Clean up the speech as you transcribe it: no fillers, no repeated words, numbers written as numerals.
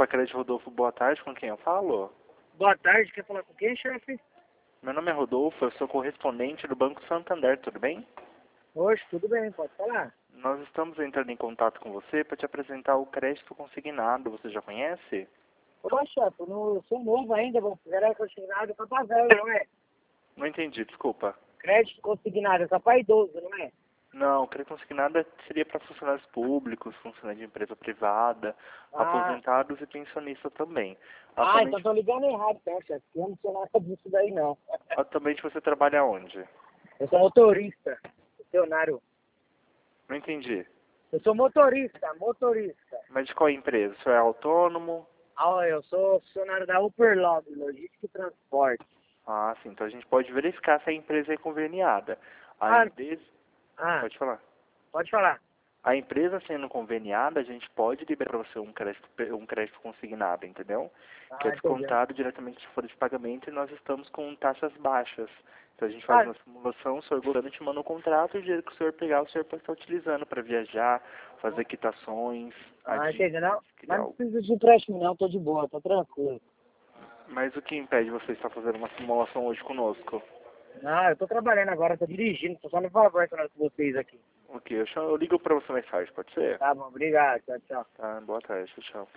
Opa, Crédito Rodolfo, boa tarde, com quem eu falo? Boa tarde, quer falar com quem, chefe? Meu nome é Rodolfo, eu sou correspondente do Banco Santander, tudo bem? Oxe, tudo bem, pode falar. Nós estamos entrando em contato com você para te apresentar o crédito consignado, você já conhece? Ô, chefe, eu sou novo ainda, vou esperar consignado só pra velho, não é? Não entendi, desculpa. Crédito consignado é só pra idoso, não é? Não, o crédito consignado seria para funcionários públicos, funcionários de empresa privada, Ah, aposentados e pensionistas também. então tô ligando errado, então, chefe, porque eu não sou nada disso daí, não. Atualmente você trabalha onde? Eu sou motorista, funcionário. Não entendi. Eu sou motorista. Mas de qual empresa? Você é autônomo? Ah, eu sou funcionário da Uperlog, Logística e Transporte. Ah, sim. Então a gente pode verificar se a empresa é conveniada. A Ah, empresa... ah, Pode falar. pode falar. A empresa sendo conveniada, a gente pode liberar para você um crédito consignado, entendeu? Que é Ah, entendi. descontado diretamente de folha de pagamento e nós estamos com taxas baixas. Então a gente faz Ah, uma simulação, o senhor gostando te manda um contrato e o dinheiro que o senhor pegar, o senhor pode estar utilizando para viajar, fazer quitações, entendi, não. criar Mas não algo. precisa de empréstimo, não, tô de boa, tô tranquilo. Mas o que impede você estar fazendo uma simulação hoje conosco? Não, eu tô trabalhando agora, tô dirigindo, tô só no favor com vocês aqui. Ok, eu ligo para você mais tarde, pode ser? Tá bom, obrigado, tchau, tchau. Tá, boa tarde, tchau.